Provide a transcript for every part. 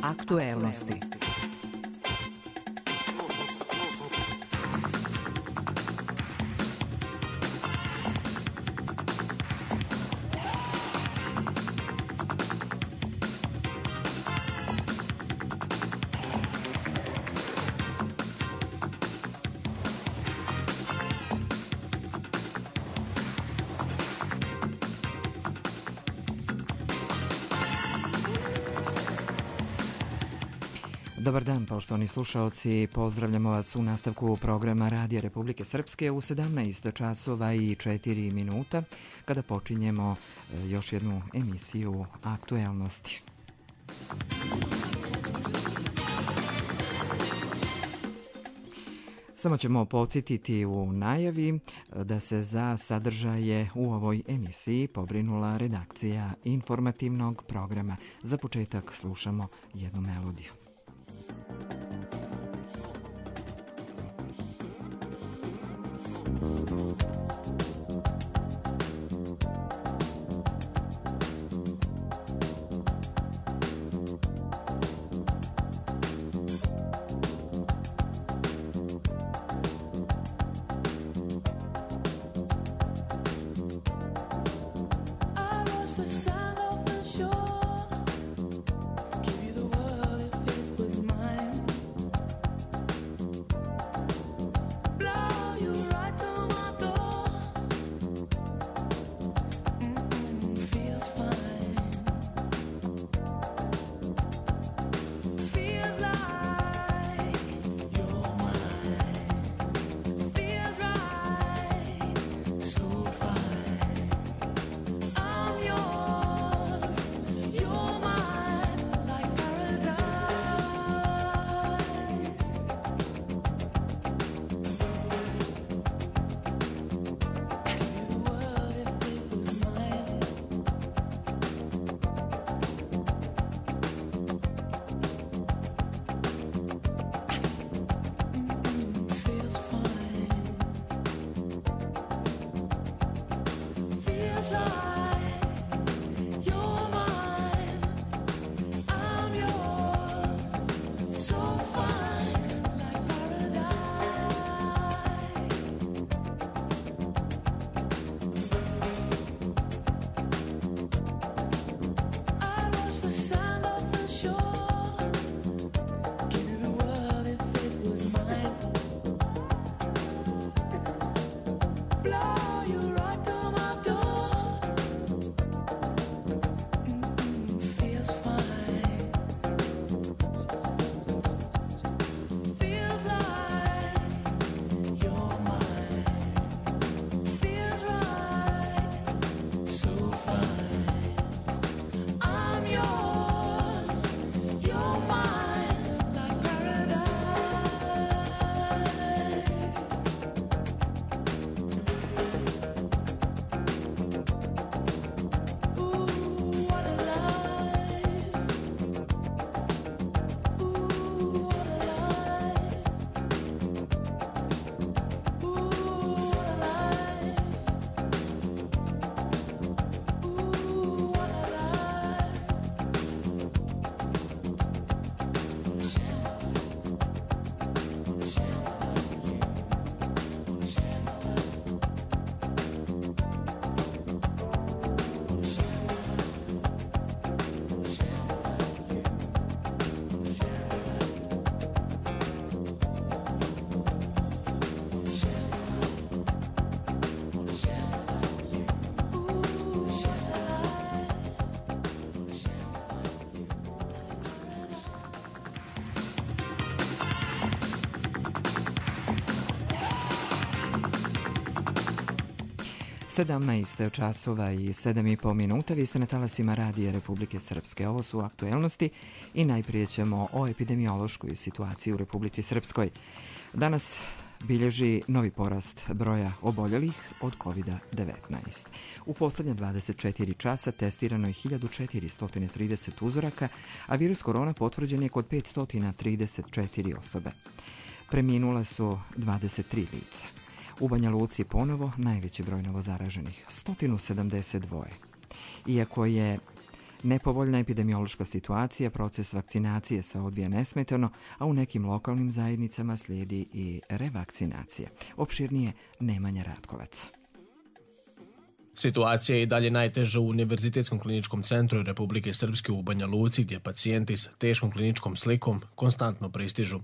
Aktuelnosti. Dobar dan, poštovani slušaoci, pozdravljamo vas u nastavku programa Radija Republike Srpske u 17 časova i 4 minuta, kada počinjemo još jednu emisiju Aktuelnosti. Samo ćemo podsjetiti u najavi da se za sadržaje u ovoj emisiji pobrinula redakcija informativnog programa. Za početak slušamo jednu melodiju. Sedamnaest časova i 7,5 minuta. Vi ste na talasima Radija Republike Srpske. Ovo su aktuelnosti i najprije ćemo o epidemiološkoj situaciji u Republici Srpskoj. Danas bilježi novi porast broja oboljelih od COVID-19. U poslednje 24 časa testirano je 1430 uzoraka, a virus korona potvrđen je kod 534 osobe. Preminula su 23 lica. U Banja Luci ponovo najveći broj novozaraženih, 172. Iako je Nepovoljna epidemiološka situacija, proces vakcinacije se odvija nesmetano, a u nekim lokalnim zajednicama slijedi i revakcinacija. Opširnije Nemanja Ratkovac. Situacija je i dalje najteža u Univerzitetskom kliničkom centru Republike Srpske u Banja Luci, gdje pacijenti s teškom kliničkom slikom konstantno pristižu.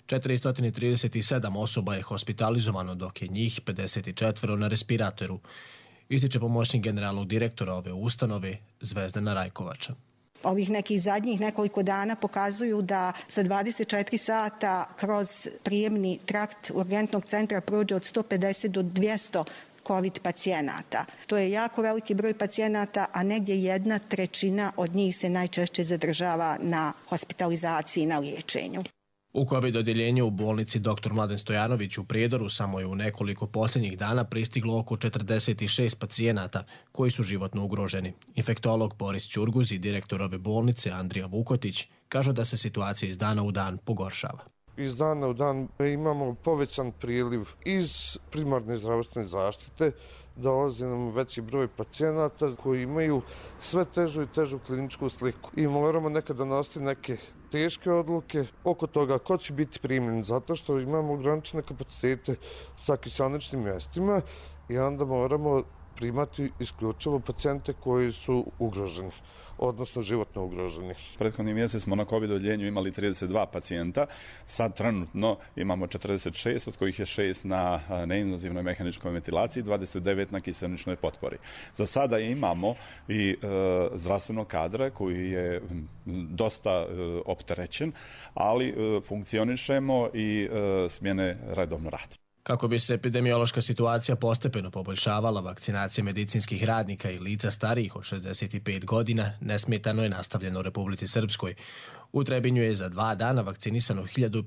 437 osoba je hospitalizovano, dok je njih 54 na respiratoru, ističe pomoćnik generalnog direktora ove ustanove Zvezdana Rajkovača. Ovih nekih zadnjih nekoliko dana pokazuju da za 24 sata kroz prijemni trakt urgentnog centra prođe od 150 do 200 COVID pacijenata. To je jako veliki broj pacijenata, a negdje 1/3 od njih se najčešće zadržava na hospitalizaciji, na liječenju. U COVID odjeljenju u bolnici dr. Mladen Stojanović u Prijedoru samo je u nekoliko posljednjih dana pristiglo oko 46 pacijenata koji su životno ugroženi. Infektolog Boris Ćurguz i direktor ove bolnice Andrija Vukotić kažu da se situacija iz dana u dan pogoršava. Iz dana u dan imamo povećan priliv iz primarne zdravstvene zaštite, dolazi nam veći broj pacijenata koji imaju sve težu i težu kliničku sliku. I moramo nekad donositi neke teške odluke oko toga ko će biti primljen, zato što imamo ograničene kapacitete sa kiselničnim mjestima i onda moramo primati isključivo pacijente koji su ugroženi, odnosno životno ugroženi. Prethodni mjesec smo na COVID odjeljenju imali 32 pacijenta, sad trenutno imamo 46, od kojih je 6 na neinvazivnoj mehaničkoj ventilaciji, 29 na kiselničnoj potpori. Za sada imamo i zdravstvenog kadra koji je dosta opterećen, ali funkcionišemo i smjene redovno rade. Kako bi se epidemiološka situacija postepeno poboljšavala, vakcinacija medicinskih radnika i lica starijih od 65 godina nesmetano je nastavljena u Republici Srpskoj. U Trebinju je za 2 dana vakcinisano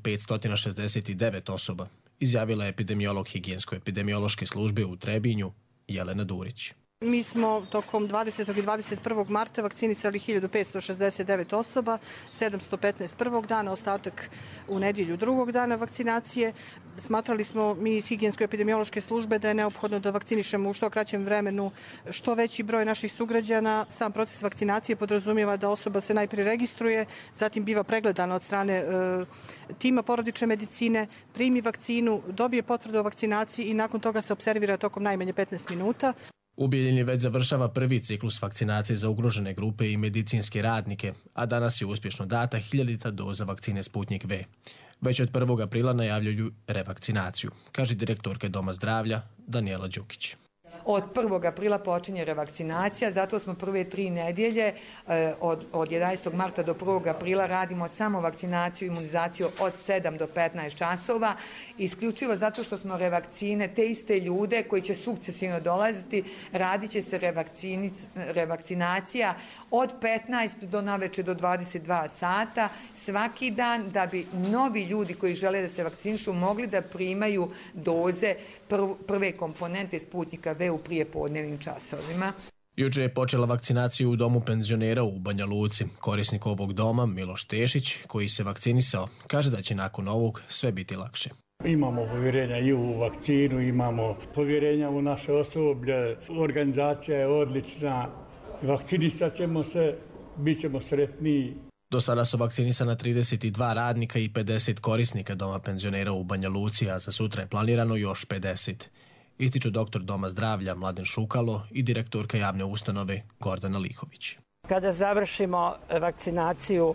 1569 osoba, izjavila je epidemiolog higijensko-epidemiološke službe u Trebinju Jelena Durić. Mi smo tokom 20. i 21. marta vakcinisali 1569 osoba, 715 prvog dana, ostatak u nedjelju drugog dana vakcinacije. Smatrali smo mi iz higijensko-epidemiološke službe da je neophodno da vakcinišemo u što kraćem vremenu što veći broj naših sugrađana. Sam proces vakcinacije podrazumijeva da osoba se najprije registruje, zatim biva pregledana od strane tima porodične medicine, primi vakcinu, dobije potvrdu o vakcinaciji i nakon toga se observira tokom najmanje 15 minuta. U Bijeljini već završava prvi ciklus vakcinacije za ugrožene grupe i medicinske radnike, a danas je uspješno data 1000 doza vakcine Sputnik V. Već od 1. aprila najavljuju revakcinaciju, kaže direktorka Doma zdravlja Danijela Đukić. Od 1. aprila počinje revakcinacija, zato smo prve 3 nedjelje od 11. marta do 1. aprila radimo samo vakcinaciju i imunizaciju od 7 do 15 časova, isključivo zato što smo revakcine, te iste ljude koji će sukcesivno dolaziti, radit će se revakcinacija od 15 do naveče do 22 sata svaki dan, da bi novi ljudi koji žele da se vakcinišu mogli da primaju doze prve komponente Sputnika V u prijepodnevnim časovima. Juče je počela vakcinacija u domu penzionera u Banja Luci. Korisnik ovog doma, Miloš Tešić, koji se vakcinisao, kaže da će nakon ovog sve biti lakše. Imamo povjerenja i u vakcinu, imamo povjerenja u naše osoblje, organizacija je odlična, vakcinisat ćemo se, bit ćemo sretniji. Do sada su vakcinisana 32 radnika i 50 korisnika doma penzionera u Banja Luci, a za sutra je planirano još 50. Ističu doktor Doma zdravlja Mladen Šukalo i direktorka javne ustanove Gordana Lihović. Kada završimo vakcinaciju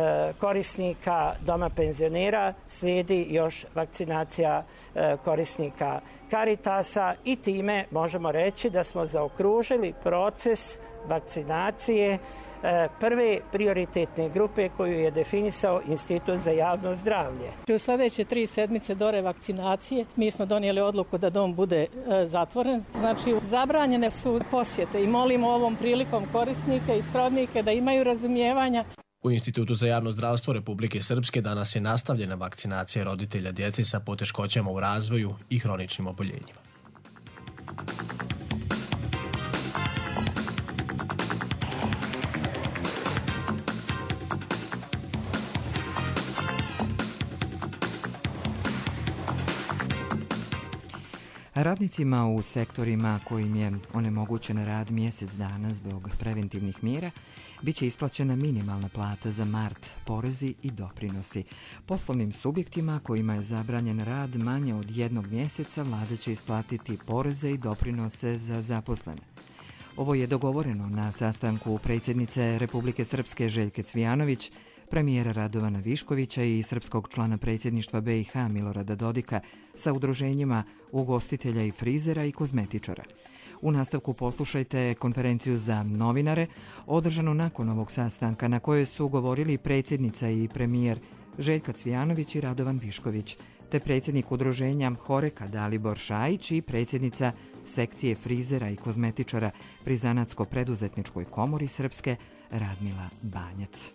korisnika doma penzionera, slijedi još vakcinacija korisnika Caritasa i time možemo reći da smo zaokružili proces vakcinacije prve prioritetne grupe koju je definisao Institut za javno zdravlje. U sljedeće 3 sedmice do revakcinacije mi smo donijeli odluku da dom bude zatvoren. Znači, zabranjene su posjete i molimo ovom prilikom korisnike i srodnike da imaju razumijevanja. U Institutu za javno zdravstvo Republike Srpske danas je nastavljena vakcinacija roditelja djece sa poteškoćama u razvoju i hroničnim oboljenjima. Radnicima u sektorima kojim je onemogućen rad mjesec dana zbog preventivnih mjera biće isplaćena minimalna plata za mart, porezi i doprinosi. Poslovnim subjektima kojima je zabranjen rad manje od jednog mjeseca vlada će isplatiti poreze i doprinose za zaposlene. Ovo je dogovoreno na sastanku predsjednice Republike Srpske Željke Cvijanović, premijera Radovana Viškovića i srpskog člana predsjedništva BiH Milorada Dodika sa udruženjima ugostitelja i frizera i kozmetičara. U nastavku poslušajte konferenciju za novinare održanu nakon ovog sastanka na kojoj su govorili predsjednica i premijer Željka Cvijanović i Radovan Višković, te predsjednik udruženja Horeka Dalibor Šajić i predsjednica sekcije frizera i kozmetičara pri Zanatsko-preduzetničkoj komori Srpske Radmila Banjac.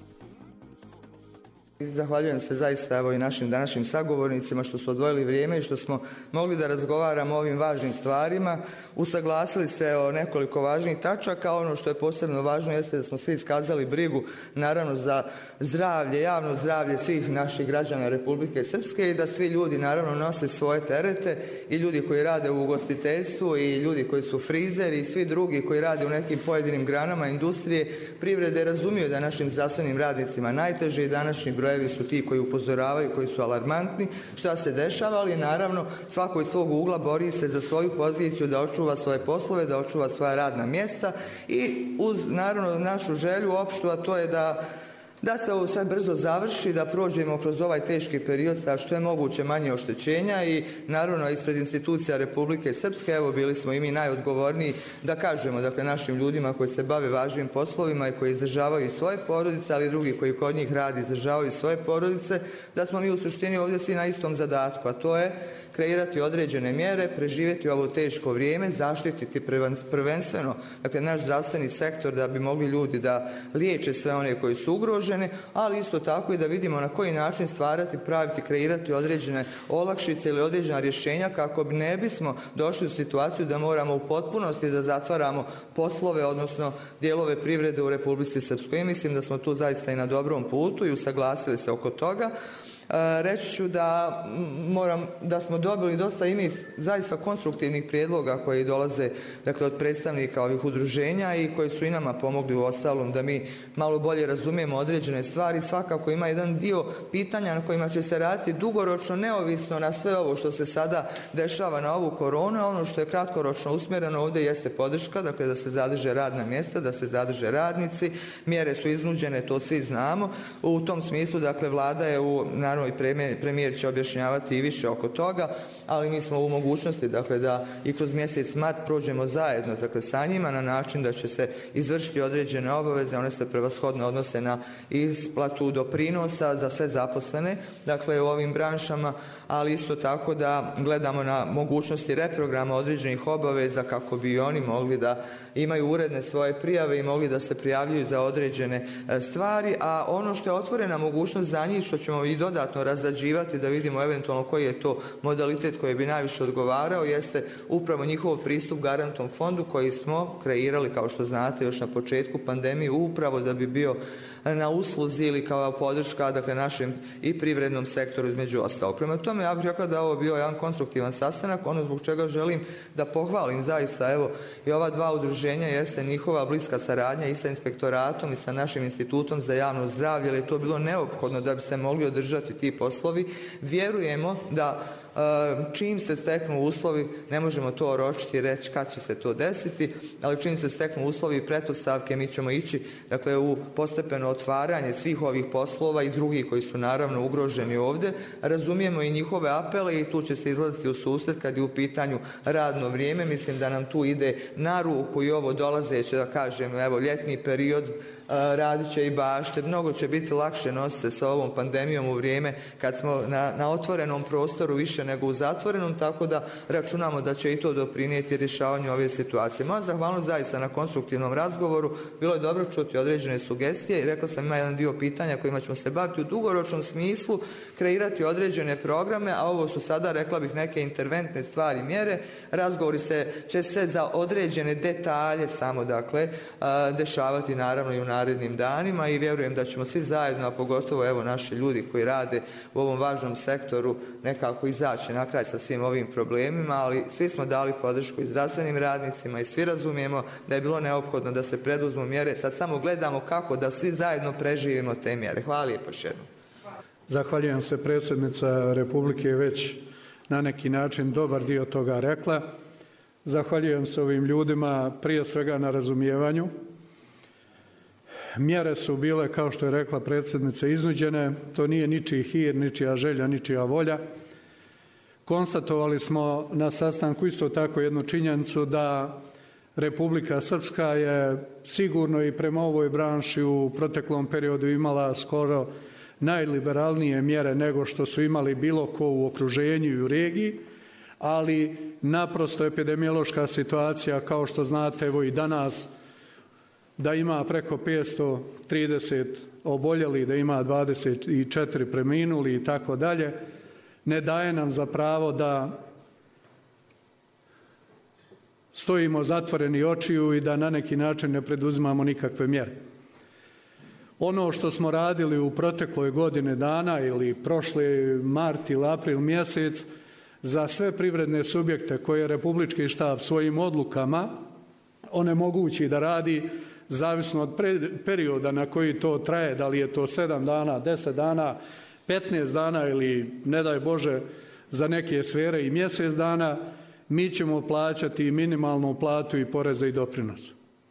Zahvaljujem se zaista evo i našim današnjim sagovornicima što su odvojili vrijeme i što smo mogli da razgovaramo o ovim važnim stvarima. Usaglasili se o nekoliko važnih tačaka. Ono što je posebno važno jeste da smo svi iskazali brigu naravno za zdravlje, javno zdravlje svih naših građana Republike Srpske i da svi ljudi naravno nose svoje terete i ljudi koji rade u ugostiteljstvu i ljudi koji su frizeri i svi drugi koji rade u nekim pojedinim granama industrije, privrede razumiju da našim zdravstvenim radnicima najteže i današnji brojevi su ti koji upozoravaju, koji su alarmantni, šta se dešava, ali naravno svako iz svog ugla bori se za svoju poziciju da očuva svoje poslove, da očuva svoja radna mjesta i uz naravno našu želju opštu, a to je da se ovo sve brzo završi, da prođemo kroz ovaj teški period sa što je moguće manje oštećenja i naravno ispred institucija Republike Srpske, evo bili smo i mi najodgovorniji da kažemo dakle našim ljudima koji se bave važnim poslovima i koji izdržavaju svoje porodice, ali i drugi koji kod njih radi izdržavaju svoje porodice, da smo mi u suštini ovdje svi na istom zadatku, a to je kreirati određene mjere, preživjeti ovo teško vrijeme, zaštititi prvenstveno dakle naš zdravstveni sektor da bi mogli ljudi da liječe sve one koji su ugroženi, ali isto tako i da vidimo na koji način stvarati, praviti, kreirati određene olakšice ili određena rješenja kako ne bismo došli u situaciju da moramo u potpunosti da zatvaramo poslove, odnosno dijelove privrede u Republici Srpskoj. I mislim da smo tu zaista i na dobrom putu i usaglasili se oko toga. Reći ću da smo dobili dosta i mi zaista konstruktivnih prijedloga koji dolaze dakle, od predstavnika ovih udruženja i koji su i nama pomogli u ostalom da mi malo bolje razumijemo određene stvari. Svakako ima jedan dio pitanja na kojima će se raditi dugoročno, neovisno na sve ovo što se sada dešava na ovu koronu. Ono što je kratkoročno usmjereno ovdje jeste podrška, dakle da se zadrže radna mjesta, da se zadrže radnici. Mjere su iznuđene, to svi znamo. U tom smislu, dakle, vlada je naravno i premijer će objašnjavati i više oko toga, ali mi smo u mogućnosti dakle, da i kroz mjesec mart prođemo zajedno dakle, sa njima na način da će se izvršiti određene obaveze, one se prevashodno odnose na isplatu doprinosa za sve zaposlene dakle, u ovim branšama, ali isto tako da gledamo na mogućnosti reprograma određenih obaveza kako bi oni mogli da imaju uredne svoje prijave i mogli da se prijavljuju za određene stvari, a ono što je otvorena mogućnost za njih, što ćemo i dodatno razrađivati da vidimo eventualno koji je to modalitet koji bi najviše odgovarao, jeste upravo njihov pristup garantnom fondu koji smo kreirali, kao što znate, još na početku pandemije, upravo da bi bio na usluzi ili kao podrška dakle, našem i privrednom sektoru između ostalog. Prema tome, ja bih rekao da ovo bio jedan konstruktivan sastanak, ono zbog čega želim da pohvalim zaista, evo, i ova dva udruženja jeste njihova bliska saradnja i sa inspektoratom i sa našim institutom za javno zdravlje, jer je to bilo neophodno da bi se mogli održati ti poslovi. Vjerujemo da čim se steknu uslovi, ne možemo to oročiti i reći kad će se to desiti, ali čim se steknu uslovi i pretpostavke, mi ćemo ići dakle, u postepeno otvaranje svih ovih poslova i drugih koji su naravno ugroženi ovdje. Razumijemo i njihove apele i tu će se izlaziti u susret kad je u pitanju radno vrijeme. Mislim da nam tu ide na ruku i ovo dolazeće, da kažem, evo, ljetni period, radit će i bašte, mnogo će biti lakše nositi se sa ovom pandemijom u vrijeme kad smo na otvorenom prostoru više nego u zatvorenom, tako da računamo da će i to doprinijeti rješavanju ove situacije. Moja zahvalnost zaista na konstruktivnom razgovoru, bilo je dobro čuti određene sugestije i rekao sam ima jedan dio pitanja kojima ćemo se baviti u dugoročnom smislu, kreirati određene programe, a ovo su sada, rekla bih, neke interventne stvari i mjere. Razgovori će se za određene detalje samo dakle dešavati naravno i u narednim danima i vjerujem da ćemo svi zajedno, a pogotovo evo naši ljudi koji rade u ovom važnom sektoru nekako i zajedno izaći na kraj sa svim ovim problemima, ali svi smo dali podršku i zdravstvenim radnicima i svi razumijemo da je bilo neophodno da se preduzmu mjere. Sad samo gledamo kako da svi zajedno preživimo te mjere. Hvala lijepo još jednom. Zahvaljujem se, predsjednica Republike je već na neki način dobar dio toga rekla. Zahvaljujem se ovim ljudima prije svega na razumijevanju. Mjere su bile, kao što je rekla predsjednica, iznuđene. To nije ničiji hir, ničija želja, ničija volja. Konstatovali smo na sastanku isto tako jednu činjenicu da Republika Srpska je sigurno i prema ovoj branši u proteklom periodu imala skoro najliberalnije mjere nego što su imali bilo ko u okruženju i u regiji, ali naprosto epidemiološka situacija, kao što znate, evo i danas, da ima preko 530 oboljelih, da ima 24 preminuli i tako dalje, ne daje nam za pravo da stojimo zatvoreni očiju i da na neki način ne preduzimamo nikakve mjere. Ono što smo radili u protekloj godine dana ili prošli mart ili april mjesec za sve privredne subjekte koje Republički štab svojim odlukama onemogući da radi, zavisno od perioda na koji to traje, da li je to 7 dana, 10 dana, 15 dana ili, ne daj Bože, za neke sfere i mjesec dana, mi ćemo plaćati minimalnu platu i poreze i doprinose.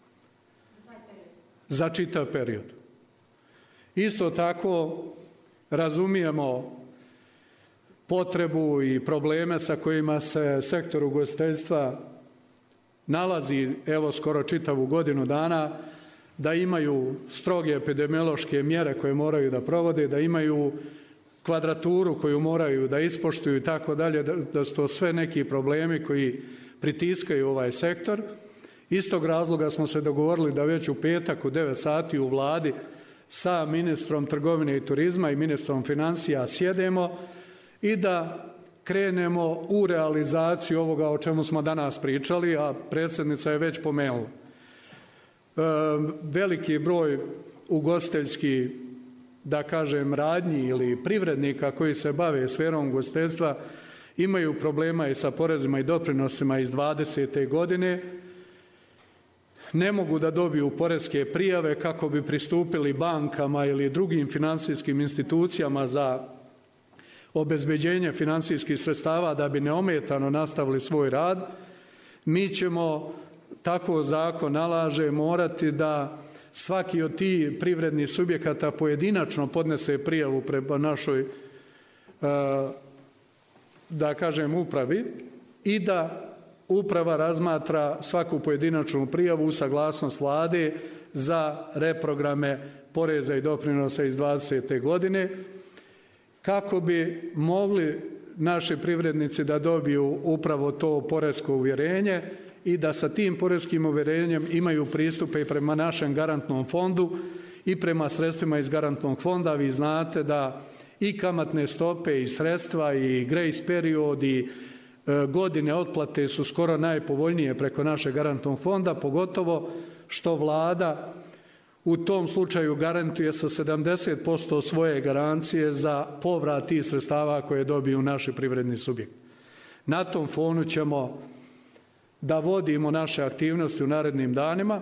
Za čitav period. Isto tako razumijemo potrebu i probleme sa kojima se sektor ugostiteljstva nalazi, evo skoro čitavu godinu dana, da imaju stroge epidemiološke mjere koje moraju da provode, da imaju kvadraturu koju moraju da ispoštuju i tako dalje, da su to sve neki problemi koji pritiskaju ovaj sektor. Iz tog razloga smo se dogovorili da već u petak u 9 sati u vladi sa ministrom trgovine i turizma i ministrom financija sjedemo i da krenemo u realizaciju ovoga o čemu smo danas pričali, a predsjednica je već pomenula. Veliki broj ugostiteljskih, da kažem, radnji ili privrednika koji se bave sferom ugostiteljstva imaju problema i sa porezima i doprinosima iz 2020. godine. Ne mogu da dobiju poreske prijave kako bi pristupili bankama ili drugim finansijskim institucijama za obezbeđenje finansijskih sredstava da bi neometano nastavili svoj rad. Mi ćemo, tako zakon nalaže, morati da svaki od tih privrednih subjekata pojedinačno podnese prijavu prema našoj, da kažem, upravi i da uprava razmatra svaku pojedinačnu prijavu u saglasnost vlade za reprograme poreza i doprinosa iz 2020. godine, kako bi mogli naši privrednici da dobiju upravo to poresko uvjerenje i da sa tim poreskim uvjerenjem imaju pristupe i prema našem garantnom fondu i prema sredstvima iz garantnog fonda. Vi znate da i kamatne stope i sredstva i grace period i godine otplate su skoro najpovoljnije preko našeg garantnog fonda, pogotovo što vlada u tom slučaju garantuje sa 70% svoje garancije za povrat tih sredstava koje dobiju naši privredni subjekti. Na tom fonu ćemo da vodimo naše aktivnosti u narednim danima.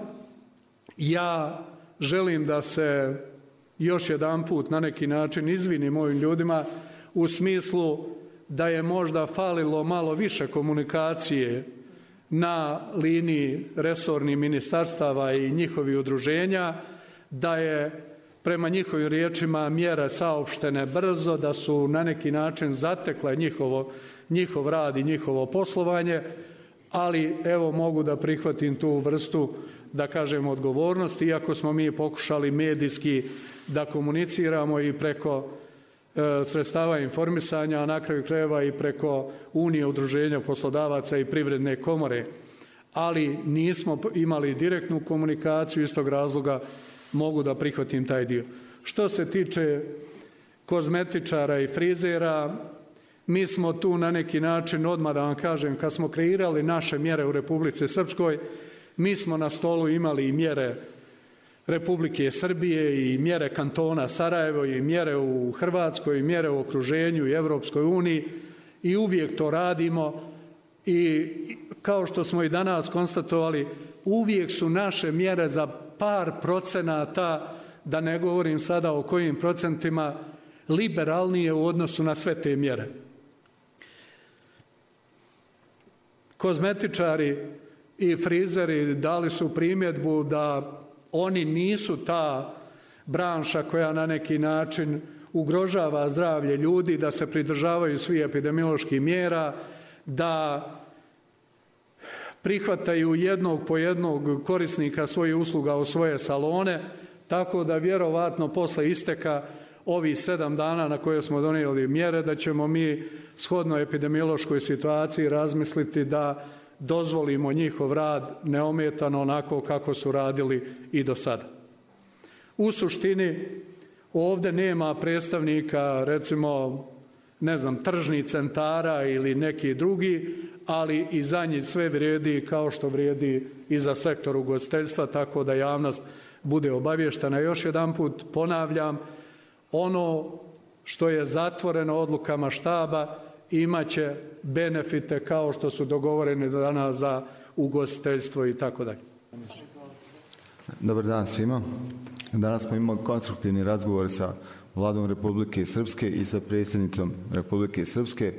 Ja želim da se još jedanput na neki način izvinim ovim ljudima u smislu da je možda falilo malo više komunikacije na liniji resornih ministarstava i njihovih udruženja, da je prema njihovim riječima mjere saopštene brzo, da su na neki način zatekle njihov rad i njihovo poslovanje, ali evo mogu da prihvatim tu vrstu, da kažem, odgovornosti, iako smo mi pokušali medijski da komuniciramo i preko sredstava informisanja, a na kraju krajeva i preko Unije udruženja poslodavaca i Privredne komore, ali nismo imali direktnu komunikaciju, iz tog razloga mogu da prihvatim taj dio. Što se tiče kozmetičara i frizera, mi smo tu na neki način, odmah da vam kažem, kad smo kreirali naše mjere u Republici Srpskoj, mi smo na stolu imali i mjere Republike Srbije i mjere kantona Sarajevo i mjere u Hrvatskoj i mjere u okruženju i Evropskoj uniji i uvijek to radimo i kao što smo i danas konstatovali, uvijek su naše mjere za par procenata, da ne govorim sada o kojim procentima, liberalnije u odnosu na sve te mjere. Kozmetičari i frizeri dali su primjedbu da oni nisu ta branša koja na neki način ugrožava zdravlje ljudi, da se pridržavaju svi epidemioloških mjera, da prihvataju jednog po jednog korisnika svojih usluga u svoje salone, tako da vjerovatno posle isteka ovih 7 dana na koje smo donijeli mjere, da ćemo mi shodno epidemiološkoj situaciji razmisliti da dozvolimo njihov rad neometano onako kako su radili i do sada. U suštini, ovdje nema predstavnika, recimo, tržnih centara ili neki drugi, ali i za njih sve vrijedi kao što vrijedi i za sektor ugostiteljstva, tako da javnost bude obavještena. Još jedanput ponavljam, ono što je zatvoreno odlukama štaba imaće benefite kao što su dogovoreni danas za ugostiteljstvo i tako dalje. Dobar dan svima. Danas smo imali konstruktivni razgovor sa Vladom Republike Srpske i sa predsjednicom Republike Srpske.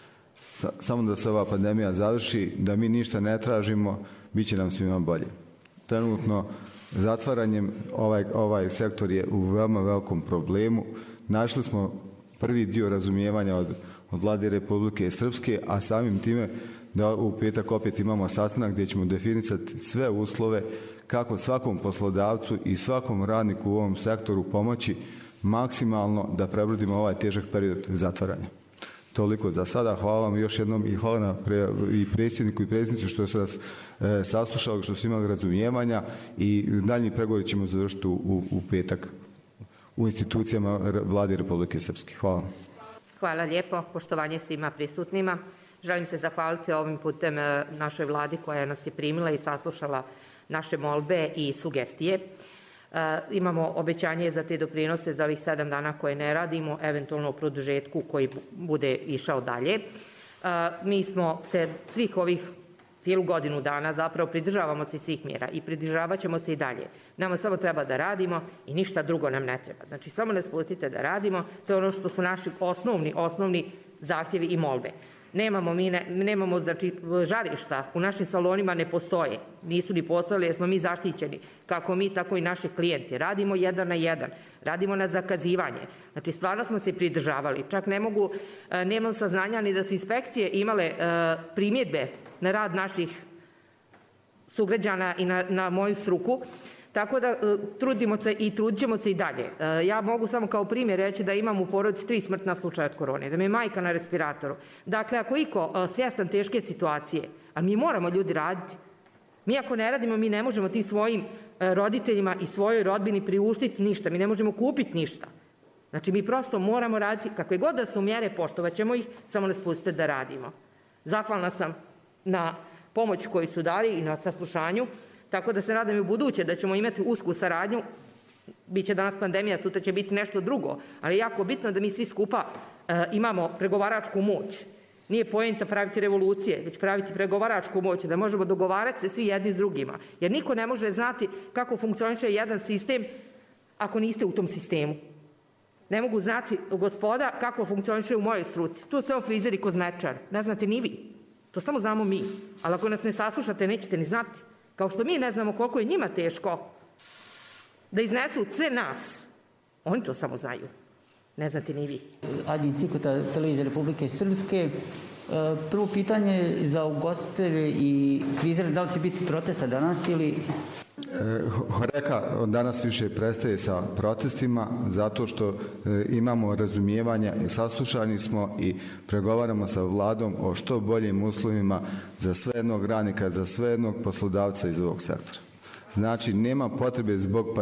Samo da se ova pandemija završi, da mi ništa ne tražimo, bit će nam svima bolje. Trenutno, zatvaranjem ovaj sektor je u veoma velikom problemu. Našli smo prvi dio razumijevanja od Vlade Republike Srpske, a samim time da u petak opet imamo sastanak gdje ćemo definisati sve uslove kako svakom poslodavcu i svakom radniku u ovom sektoru pomoći maksimalno da prebrodimo ovaj težak period zatvaranja. Toliko za sada. Hvala vam još jednom i hvala i predsjedniku i predsjednici što su nas saslušali, što su imali razumijevanja i daljnji pregovori ćemo završiti u petak u institucijama Vlade Republike Srpske. Hvala. Hvala lijepo. Poštovanje svima prisutnima. Želim se zahvaliti ovim putem našoj Vladi koja nas je primila i saslušala naše molbe i sugestije. Imamo obećanje za te doprinose za ovih 7 dana koje ne radimo, eventualno u produžetku koji bude išao dalje. Mi smo se svih ovih cijelu godinu dana zapravo pridržavamo se svih mjera i pridržavat ćemo se i dalje. Nama samo treba da radimo i ništa drugo nam ne treba. Znači samo nas pustite da radimo, to je ono što su naši osnovni zahtjevi i molbe. Nemamo znači, žarišta, u našim salonima ne postoje, nisu ni postojali jer smo mi zaštićeni, kako mi, tako i naši klijenti. Radimo 1 na 1, radimo na zakazivanje, znači stvarno smo se pridržavali. Čak nemam saznanja ni da su inspekcije imale primjedbe na rad naših sugrađana i na moju struku, tako da trudimo se i trudit ćemo se i dalje. Ja mogu samo kao primjer reći da imam u porodici 3 smrtna slučaja od korone, da mi je majka na respiratoru. Dakle, ako iko svjestan teške situacije, a mi moramo ljudi raditi, mi ako ne radimo, mi ne možemo tim svojim roditeljima i svojoj rodbini priuštiti ništa, mi ne možemo kupiti ništa. Znači, mi prosto moramo raditi, kakve god da su mjere, poštovat ćemo ih, samo nas pustite da radimo. Zahvalna sam na pomoć koju su dali i na saslušanju, tako da se nadam i u buduće da ćemo imati usku saradnju. Biće danas pandemija, sutra će biti nešto drugo, ali jako bitno da mi svi skupa imamo pregovaračku moć. Nije poenta praviti revolucije, već praviti pregovaračku moć, da možemo dogovarati se svi jedni s drugima. Jer niko ne može znati kako funkcioniše jedan sistem ako niste u tom sistemu. Ne mogu znati gospoda kako funkcioniše u mojoj struci. Tu su frizer i kozmetičar. Ne znate ni vi. To samo znamo mi. Ali ako nas ne saslušate, nećete ni znati. Kao što mi ne znamo koliko je njima teško da iznesu sve nas. Oni to samo znaju. Ne znate ni vi. Adin Cikota, Televizija Republike Srpske. Prvo pitanje za ugostitelje i frizere, da li će biti protesta danas ili... Horeka danas više prestaje sa protestima zato što imamo razumijevanja i saslušani smo i pregovaramo sa vladom o što boljim uslovima za sve jednog radnika, za sve jednog poslodavca iz ovog sektora. Znači, nema potrebe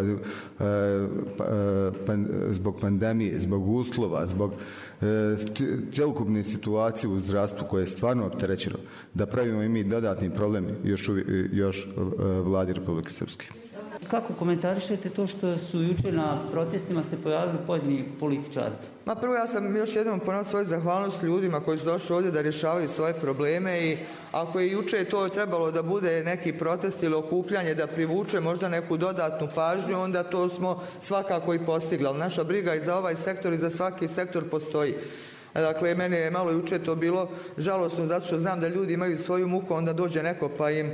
zbog pandemije, zbog uslova, zbog cjelokupne situacije u zdravstvu koje je stvarno opterećeno, da pravimo i mi dodatni problem još Vladi Republike Srpske. Kako komentarišete to što su jučer na protestima se pojavili pojedini političari? Prvo ja sam još jednom ponovno svoju zahvalnost ljudima koji su došli ovdje da rješavaju svoje probleme i ako je jučer to trebalo da bude neki protest ili okupljanje da privuče možda neku dodatnu pažnju, onda to smo svakako i postigli. Ali naša briga i za ovaj sektor i za svaki sektor postoji. Dakle, meni je malo jučer to bilo žalosno zato što znam da ljudi imaju svoju muku, onda dođe neko pa im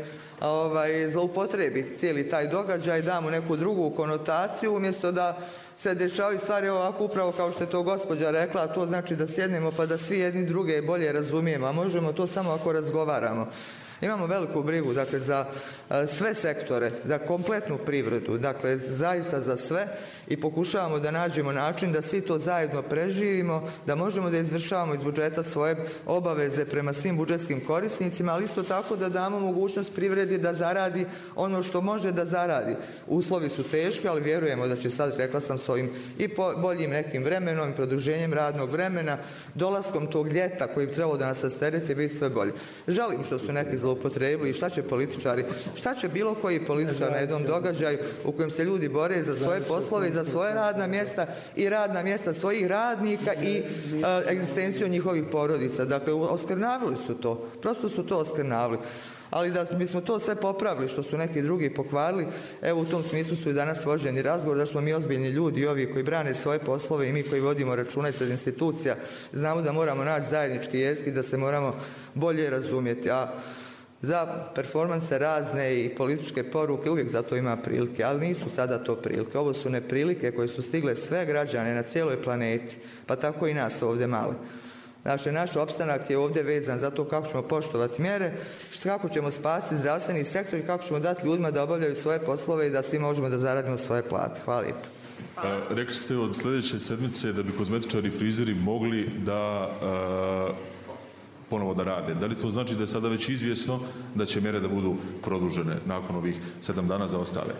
zloupotrebi cijeli taj događaj, da mu neku drugu konotaciju umjesto da se dešavaju stvari ovako upravo kao što je to gospođa rekla, a to znači da sjednemo pa da svi jedni druge bolje razumijemo, a možemo to samo ako razgovaramo. Imamo veliku brigu, dakle, za sve sektore, za kompletnu privredu, dakle, zaista za sve i pokušavamo da nađemo način da svi to zajedno preživimo, da možemo da izvršavamo iz budžeta svoje obaveze prema svim budžetskim korisnicima, ali isto tako da damo mogućnost privredi da zaradi ono što može da zaradi. Uslovi su teški, ali vjerujemo da će sad, rekla sam, s ovim i boljim nekim vremenom, i produženjem radnog vremena, dolaskom tog ljeta koji bi trebalo da nas rastereti, biti sve bolje. Žalim što su neki zloupotrebili i šta će političari, šta će bilo koji političar na jednom događaju u kojem se ljudi bore za svoje poslove, za svoje radna mjesta i radna mjesta svojih radnika i egzistenciju njihovih porodica. Dakle, oskrnavili su to, prosto su to oskrnavili. Ali da bismo to sve popravili što su neki drugi pokvarili, evo u tom smislu su i danas vođeni razgovor, da smo mi ozbiljni ljudi i ovi koji brane svoje poslove i mi koji vodimo računa ispred institucija, znamo da moramo naći zajednički jezik i da se moramo bolje razumjeti. A za performanse razne i političke poruke uvijek za to ima prilike, ali nisu sada to prilike. Ovo su neprilike koje su stigle sve građane na cijeloj planeti, pa tako i nas ovdje mali. Znači, naš opstanak je ovdje vezan za to kako ćemo poštovati mjere, kako ćemo spasiti zdravstveni sektor i kako ćemo dati ljudima da obavljaju svoje poslove i da svi možemo da zaradimo svoje plate. Hvala lijepo. Rekli ste od sljedeće sedmice da bi kozmetičari i frizeri mogli da ponovo da rade. Da li to znači da je sada već izvjesno da će mjere da budu produžene nakon ovih 7 dana za ostale?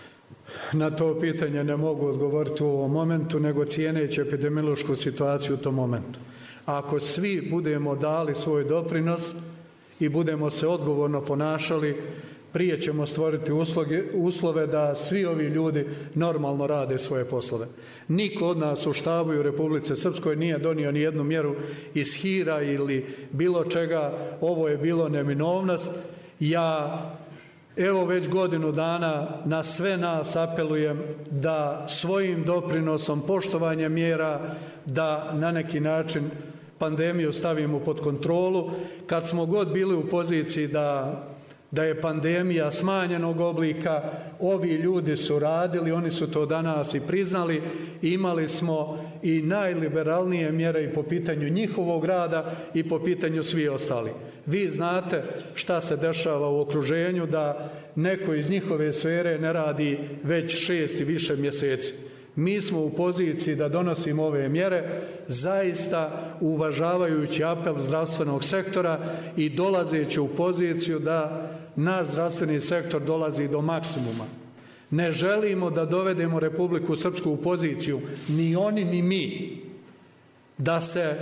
Na to pitanje ne mogu odgovoriti u ovom momentu, nego cijeneći epidemiološku situaciju u tom momentu. Ako svi budemo dali svoj doprinos i budemo se odgovorno ponašali, prije ćemo stvoriti uslove da svi ovi ljudi normalno rade svoje poslove. Niko od nas u štabu u Republici Srpskoj nije donio ni jednu mjeru iz hira ili bilo čega, ovo je bilo neminovnost. Ja evo već godinu dana na sve nas apelujem da svojim doprinosom, poštovanjem mjera, da na neki način pandemiju stavimo pod kontrolu. Kad smo god bili u poziciji da je pandemija smanjenog oblika, ovi ljudi su radili, oni su to danas i priznali, imali smo i najliberalnije mjere i po pitanju njihovog rada i po pitanju svih ostalih. Vi znate šta se dešava u okruženju, da neko iz njihove sfere ne radi već 6 i više mjeseci. Mi smo u poziciji da donosimo ove mjere zaista uvažavajući apel zdravstvenog sektora i dolazeći u poziciju da naš zdravstveni sektor dolazi do maksimuma. Ne želimo da dovedemo Republiku Srpsku u poziciju, ni oni ni mi, da se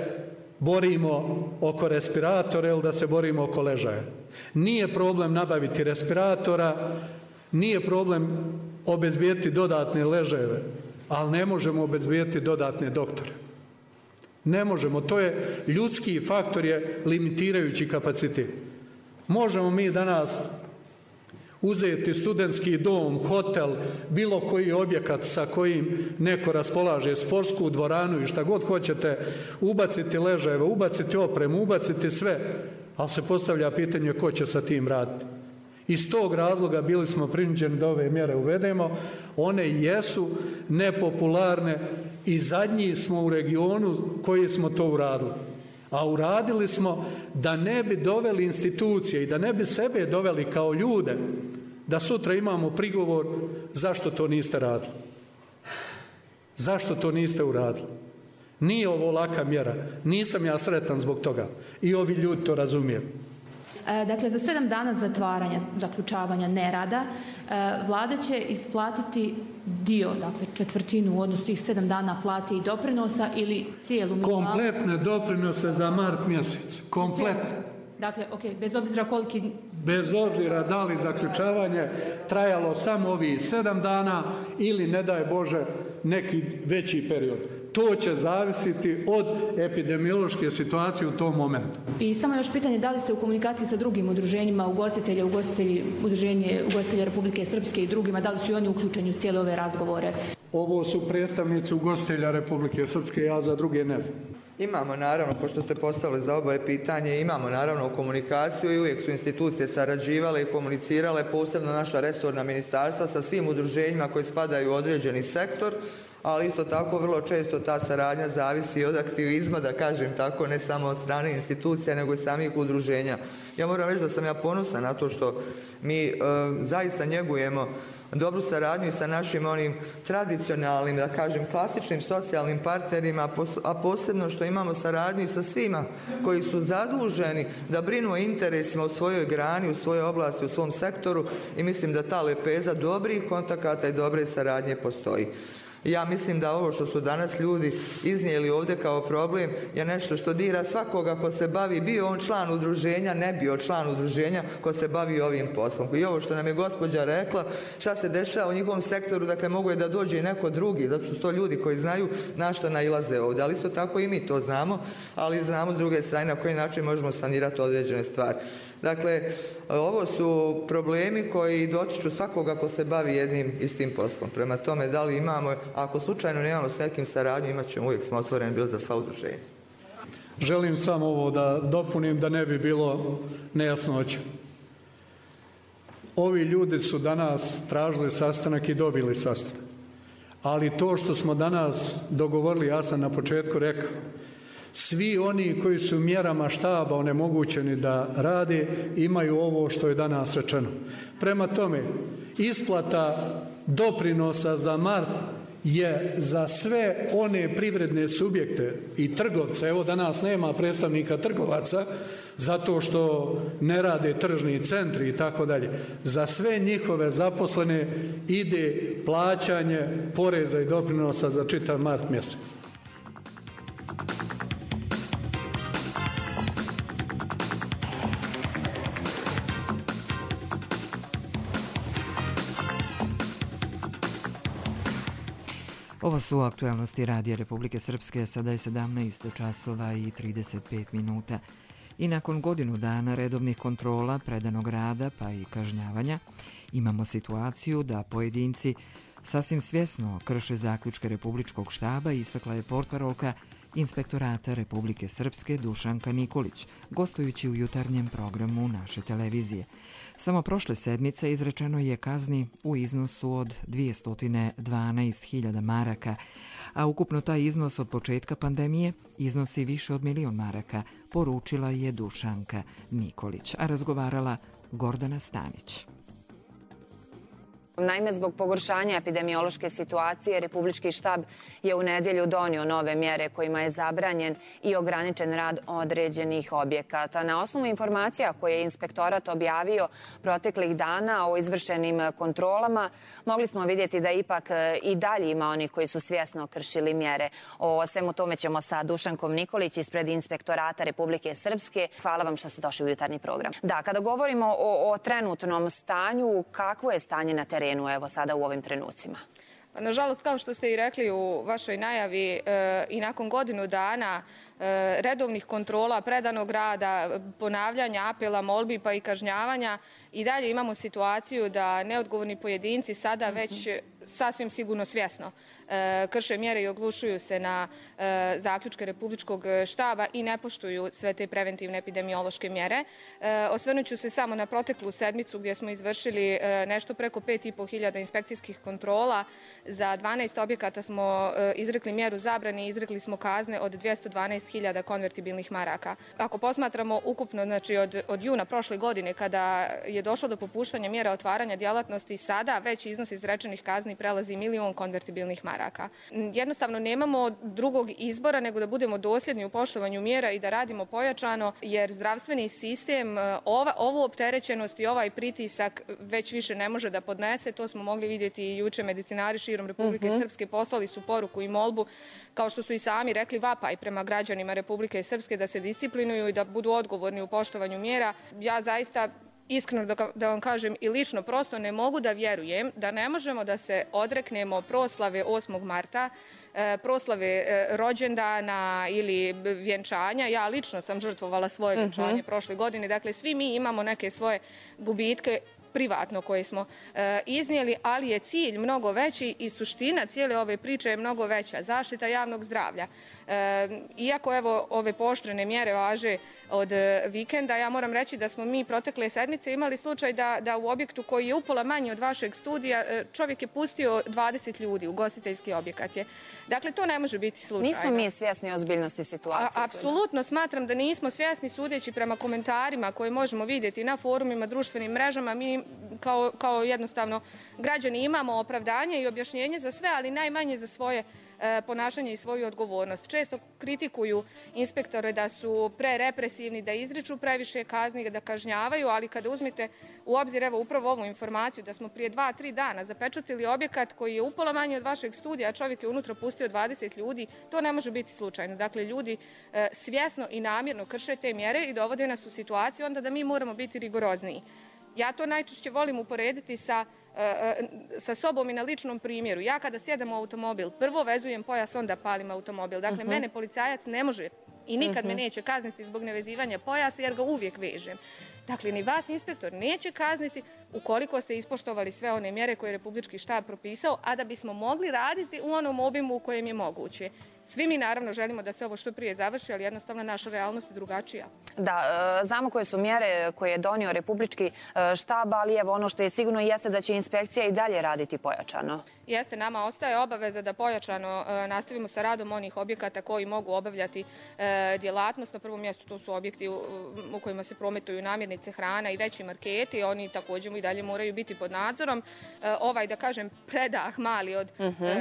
borimo oko respiratora ili da se borimo oko ležaja. Nije problem nabaviti respiratora, nije problem obezbijeti dodatne ležajeve, ali ne možemo obezbijeti dodatne doktore. Ne možemo, to je ljudski faktor, je limitirajući kapacitet. Možemo mi danas uzeti studentski dom, hotel, bilo koji objekat sa kojim neko raspolaže, sportsku dvoranu i šta god hoćete, ubaciti ležajeve, ubaciti opremu, ubaciti sve, ali se postavlja pitanje ko će sa tim raditi. Iz tog razloga bili smo prinuđeni da ove mjere uvedemo. One jesu nepopularne i zadnji smo u regionu koji smo to uradili. A uradili smo da ne bi doveli institucije i da ne bi sebe doveli kao ljude, da sutra imamo prigovor zašto to niste radili. Zašto to niste uradili? Nije ovo laka mjera. Nisam ja sretan zbog toga. I ovi ljudi to razumiju. Dakle, za 7 dana zatvaranja, zaključavanja nerada, vlada će isplatiti dio, dakle četvrtinu, odnosno tih 7 dana plate i doprinosa ili cijelu minimalnu. Kompletne doprinose za mart mjesec. Kompletne. Dakle, ok, bez obzira koliki bez obzira da li zaključavanje trajalo samo ovih 7 dana ili, ne daj Bože, neki veći period. To će zavisiti od epidemiološke situacije u tom momentu. I samo još pitanje, da li ste u komunikaciji sa drugim udruženjima Udruženje ugostitelja Republike Srpske i drugima, da li su i oni uključeni u cijele ove razgovore? Ovo su predstavnici ugostitelja Republike Srpske, ja za druge ne znam. Imamo naravno, pošto ste postavili za oboje pitanje, imamo naravno komunikaciju i uvijek su institucije sarađivale i komunicirale, posebno naša resorna ministarstva sa svim udruženjima koji spadaju u određeni sektor, ali isto tako vrlo često ta saradnja zavisi od aktivizma, da kažem tako, ne samo od strane institucija, nego i samih udruženja. Ja moram reći da sam ja ponosan na to što mi zaista njegujemo dobru saradnju i sa našim onim tradicionalnim, da kažem, klasičnim socijalnim partnerima, a posebno što imamo saradnju i sa svima koji su zaduženi da brinu o interesima u svojoj grani, u svojoj oblasti, u svom sektoru i mislim da ta lepeza dobrih kontakata i dobre saradnje postoji. Ja mislim da ovo što su danas ljudi iznijeli ovdje kao problem je nešto što dira svakoga ko se bavi, bio on član udruženja, ne bio član udruženja, ko se bavi ovim poslom. I ovo što nam je gospođa rekla, šta se dešava u njihovom sektoru, dakle mogu je da dođe i neko drugi, zato što su to ljudi koji znaju na što nailaze ovdje. Ali isto tako i mi to znamo, ali znamo s druge strane na koji način možemo sanirati određene stvari. Dakle, ovo su problemi koji dotiču svakoga ko se bavi jednim istim poslom. Prema tome, da li imamo, ako slučajno nemamo s nekim saradnju, imat ćemo, uvijek smo otvoreni bili za sva udruženja. Želim samo ovo da dopunim da ne bi bilo nejasnoća. Ovi ljudi su danas tražili sastanak i dobili sastanak. Ali to što smo danas dogovorili, ja sam na početku rekao, svi oni koji su mjerama štaba onemogućeni da rade, imaju ovo što je danas rečeno. Prema tome, isplata doprinosa za mart je za sve one privredne subjekte i trgovce, evo danas nema predstavnika trgovaca, zato što ne rade tržni centri i tako dalje. Za sve njihove zaposlene ide plaćanje poreza i doprinosa za čitav mart mjesec. Ovo su aktualnosti Radija Republike Srpske, sada je 17 časova i 35 minuta. I nakon godinu dana redovnih kontrola, predanog rada pa i kažnjavanja, imamo situaciju da pojedinci sasvim svjesno krše zaključke Republičkog štaba, istakla je portparolka Inspektorata Republike Srpske Dušanka Nikolić, gostujući u jutarnjem programu naše televizije. Samo prošle sedmice izrečeno je kazni u iznosu od 212.000 maraka, a ukupno taj iznos od početka pandemije iznosi više od 1.000.000 maraka, poručila je Dušanka Nikolić, a razgovarala Gordana Stanić. Naime, zbog pogoršanja epidemiološke situacije, Republički štab je u nedjelju donio nove mjere kojima je zabranjen i ograničen rad određenih objekata. Na osnovu informacija koje je inspektorat objavio proteklih dana o izvršenim kontrolama, mogli smo vidjeti da ipak i dalje ima oni koji su svjesno kršili mjere. O svemu tome ćemo sa Dušankom Nikolić ispred Inspektorata Republike Srpske. Hvala vam što ste došli u jutarnji program. Da, kada govorimo o trenutnom stanju, kakvo je stanje na terenu? Evo sada u ovim trenucima. Nažalost, kao što ste i rekli u vašoj najavi, i nakon godinu dana redovnih kontrola, predanog rada, ponavljanja apela, molbi pa i kažnjavanja, i dalje imamo situaciju da neodgovorni pojedinci sada već sasvim sigurno svjesno krše mjere i oglušuju se na zaključke Republičkog štaba i ne poštuju sve te preventivne epidemiološke mjere. Osvrnut ću se samo na proteklu sedmicu gdje smo izvršili nešto preko 5.500 inspekcijskih kontrola. Za 12 objekata smo izrekli mjeru zabrane i izrekli smo kazne od 212.000 konvertibilnih maraka. Ako posmatramo ukupno, znači od juna prošle godine kada je došlo do popuštanja mjera otvaranja djelatnosti, sada već iznos izrečenih kazni prelazi 1.000.000 konvertibilnih maraka. Jednostavno nemamo drugog izbora nego da budemo dosljedni u poštovanju mjera i da radimo pojačano, jer zdravstveni sistem ovu opterećenost i ovaj pritisak već više ne može da podnese. To smo mogli vidjeti i juče. Medicinari širom Republike Srpske poslali su poruku i molbu, kao što su i sami rekli, vapaj prema građanima Republike Srpske da se disciplinuju i da budu odgovorni u poštovanju mjera. Ja zaista iskreno da vam kažem i lično, prosto ne mogu da vjerujem da ne možemo da se odreknemo proslave 8. marta, proslave rođendana ili vjenčanja. Ja lično sam žrtvovala svoje vjenčanje prošle godine. Dakle, svi mi imamo neke svoje gubitke privatno koje smo iznijeli, ali je cilj mnogo veći i suština cijele ove priče je mnogo veća. Zaštita javnog zdravlja. Iako evo ove pooštrene mjere važe od vikenda, ja moram reći da smo mi protekle sedmice imali slučaj da u objektu koji je upola manji od vašeg studija čovjek je pustio 20 ljudi, ugostiteljski objekat je. Dakle, to ne može biti slučajno. Nismo mi svjesni ozbiljnosti situacije. Apsolutno smatram da nismo svjesni, sudeći prema komentarima koje možemo vidjeti na forumima, društvenim mrežama. Mi kao jednostavno građani imamo opravdanje i objašnjenje za sve, ali najmanje za svoje ponašanje i svoju odgovornost. Često kritikuju inspektore da su prerepresivni, da izriču previše kazni, da kažnjavaju, ali kada uzmete u obzir evo upravo ovu informaciju da smo prije 2-3 dana zapečatili objekat koji je upola manji od vašeg studija, a čovjek je unutra pustio 20 ljudi, to ne može biti slučajno. Dakle, ljudi svjesno i namjerno krše te mjere i dovode nas u situaciju onda da mi moramo biti rigorozniji. Ja to najčešće volim uporediti sa sobom i na ličnom primjeru. Ja kada sjedam u automobil, prvo vezujem pojas, onda palim automobil. Dakle, mene policajac ne može i nikad me neće kazniti zbog nevezivanja pojasa jer ga uvijek vežem. Dakle, ni vas inspektor neće kazniti ukoliko ste ispoštovali sve one mjere koje je Republički štab propisao, a da bismo mogli raditi u onom obimu u kojem je moguće. Svi mi naravno želimo da se ovo što prije završi, ali jednostavno naša realnost je drugačija. Da, znamo koje su mjere koje je donio Republički štab, ali evo ono što je sigurno jeste da će inspekcija i dalje raditi pojačano. Jeste, nama ostaje obaveza da pojačano nastavimo sa radom onih objekata koji mogu obavljati djelatnost. Na prvom mjestu to su objekti u kojima se prometuju namirnice, hrana i veći marketi. Oni također i dalje moraju biti pod nadzorom. Ovaj, da kažem, predah mali od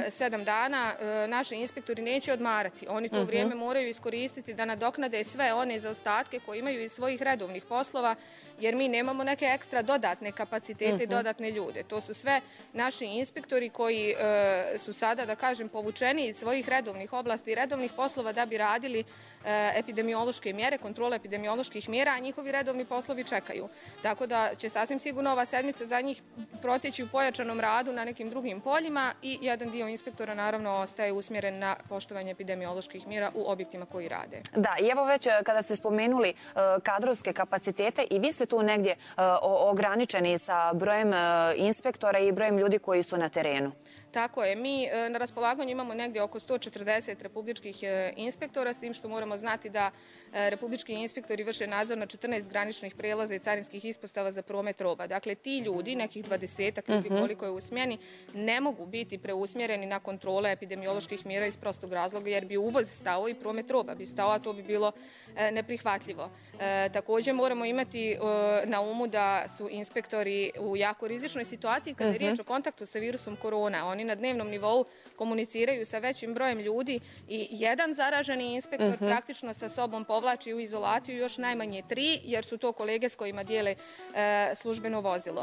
7 dana naši inspektori neće odmarati. Oni to vrijeme moraju iskoristiti da nadoknade sve one zaostatke koje imaju iz svojih redovnih poslova, jer mi nemamo neke ekstra dodatne kapacitete i dodatne ljude. To su sve naši inspektori koji su sada, da kažem, povučeni iz svojih redovnih oblasti i redovnih poslova da bi radili epidemiološke mjere, kontrole epidemioloških mjera, a njihovi redovni poslovi čekaju. Tako da će sasvim sigurno ova sedmica za njih proteći u pojačanom radu na nekim drugim poljima i jedan dio inspektora naravno ostaje usmjeren na poštovanje epidemioloških mjera u objektima koji rade. Da, i evo već kada ste spomenuli kadrovske kapacitete i vi ste tu negdje ograničeni sa brojem inspektora i brojem ljudi koji su na terenu. Tako je. Mi na raspolaganju imamo negdje oko 140 republičkih inspektora, s tim što moramo znati da republički inspektori vrše nadzor na 14 graničnih prelaza i carinskih ispostava za promet roba. Dakle, ti ljudi, nekih 20 ljudi koliko je u smjeni, ne mogu biti preusmjereni na kontrole epidemioloških mjera iz prostog razloga, jer bi uvoz stao i promet roba bi stao, a to bi bilo neprihvatljivo. Također moramo imati na umu da su inspektori u jako rizičnoj situaciji kada je riječ o kontaktu sa virusom korona. Oni na dnevnom nivou komuniciraju sa većim brojem ljudi i jedan zaraženi inspektor praktično sa sobom povlači u izolaciju još najmanje 3, jer su to kolege s kojima dijele službeno vozilo.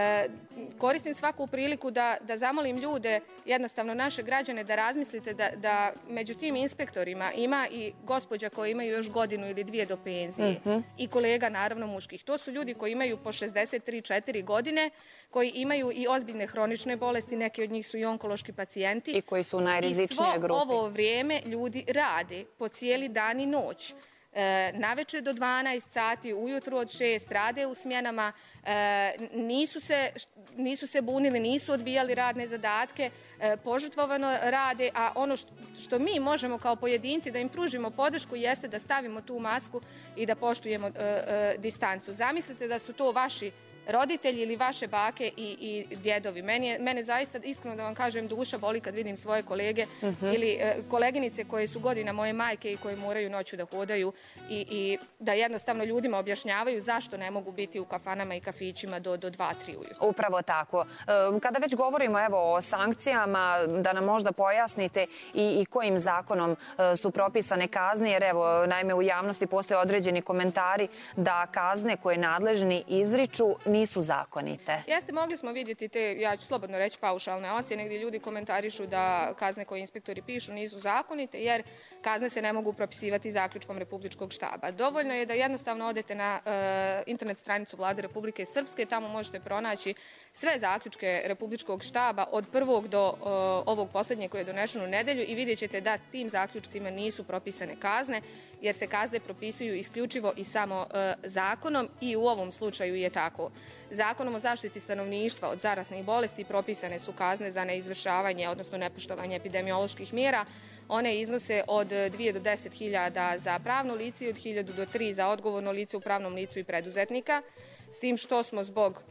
Koristim svaku priliku da zamolim ljude, jednostavno naše građane, da razmislite da među tim inspektorima ima i gospođa koji imaju još godinu ili 2 do penzije i kolega naravno muških. To su ljudi koji imaju po 63-4 godine, koji imaju i ozbiljne hronične bolesti, neki od njih su i onkološki pacijenti. I koji su u najrizičnijoj grupi. I svo ovo vrijeme ljudi rade po cijeli dan i noć. Naveče do 12 sati, ujutru od 6, rade u smjenama, nisu se bunili, nisu odbijali radne zadatke, požrtvovano rade, a ono što mi možemo kao pojedinci da im pružimo podršku jeste da stavimo tu masku i da poštujemo distancu. Zamislite da su to vaši roditelji ili vaše bake i djedovi. Mene zaista, iskreno da vam kažem, duša boli kad vidim svoje kolege ili koleginice koje su godina moje majke i koje moraju noću da hodaju i da jednostavno ljudima objašnjavaju zašto ne mogu biti u kafanama i kafićima do 2-3 ujutru. Upravo tako. Kada već govorimo evo o sankcijama, da nam možda pojasnite i kojim zakonom su propisane kazne, jer evo, naime, u javnosti postoje određeni komentari da kazne koje nadležni izriču nisu zakonite? Jeste, mogli smo vidjeti te, ja ću slobodno reći, paušalne ocjene gdje ljudi komentarišu da kazne koje inspektori pišu nisu zakonite, jer kazne se ne mogu propisivati zaključkom Republičkog štaba. Dovoljno je da jednostavno odete na internet stranicu Vlade Republike Srpske, tamo možete pronaći sve zaključke Republičkog štaba od prvog do ovog posljednjeg koji je donešen u nedelju i vidjet ćete da tim zaključcima nisu propisane kazne, jer se kazne propisuju isključivo i samo zakonom i u ovom slučaju je tako. Zakonom o zaštiti stanovništva od zaraznih bolesti propisane su kazne za neizvršavanje, odnosno nepoštovanje epidemioloških mjera. One iznose od 2 do 10.000 za pravno lice i od 1.000 do 3 za odgovorno lice u pravnom licu i preduzetnika, s tim što smo zbog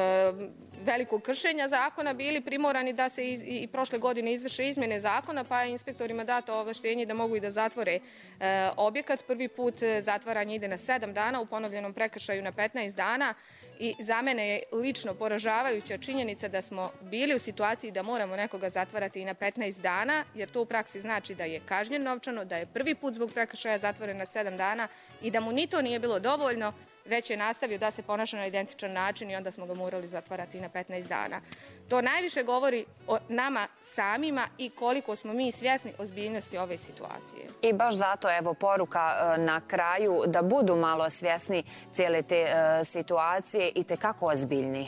velikog kršenja zakona bili primorani da se i prošle godine izvrše izmjene zakona, pa je inspektorima dato ovlaštenje da mogu i da zatvore objekat. Prvi put zatvaranje ide na 7 dana, u ponovljenom prekršaju na 15 dana. I za mene je lično poražavajuća činjenica da smo bili u situaciji da moramo nekoga zatvarati i na 15 dana, jer to u praksi znači da je kažnjen novčano, da je prvi put zbog prekršaja zatvoren na 7 dana i da mu ni to nije bilo dovoljno, već je nastavio da se ponaša na identičan način i onda smo ga morali zatvarati na 15 dana. To najviše govori o nama samima i koliko smo mi svjesni ozbiljnosti ove situacije. I baš zato, evo, poruka na kraju da budu malo svjesni cijele te situacije i tekako ozbiljni.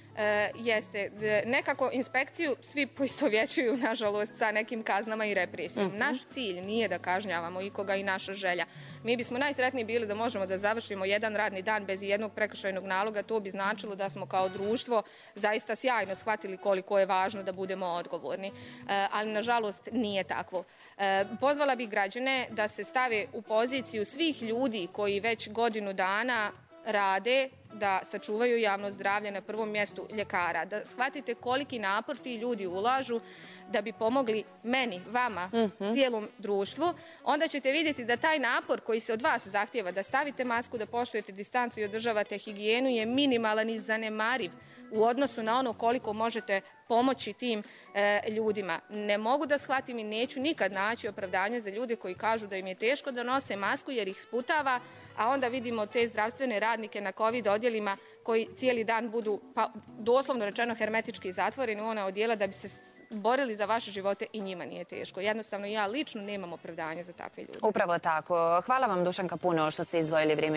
Jeste. Nekako inspekciju svi poistovjećuju, nažalost, sa nekim kaznama i represijom. Naš cilj nije da kažnjavamo ikoga i naša želja. Mi bismo najsretniji bili da možemo da završimo jedan radni dan bez jednog prekršajnog naloga. To bi značilo da smo kao društvo zaista sjajno shvatili koliko je važno da budemo odgovorni. Ali, nažalost, nije takvo. Pozvala bih građane da se stave u poziciju svih ljudi koji već godinu dana rade da sačuvaju javno zdravlje, na prvom mjestu ljekara. Da shvatite koliki napor ti ljudi ulažu da bi pomogli meni, vama, cijelom društvu. Onda ćete vidjeti da taj napor koji se od vas zahtjeva da stavite masku, da poštujete distancu i održavate higijenu je minimalan i zanemariv u odnosu na ono koliko možete pomoći tim ljudima. Ne mogu da shvatim i neću nikad naći opravdanje za ljude koji kažu da im je teško da nose masku jer ih sputava, a onda vidimo te zdravstvene radnike na COVID odjelima koji cijeli dan budu, pa doslovno rečeno, hermetički zatvoreni u ona odjela da bi se borili za vaše živote i njima nije teško. Jednostavno, ja lično nemam opravdanje za takve ljude. Upravo tako. Hvala vam, Dušanka, puno što ste izdvojili vrijeme.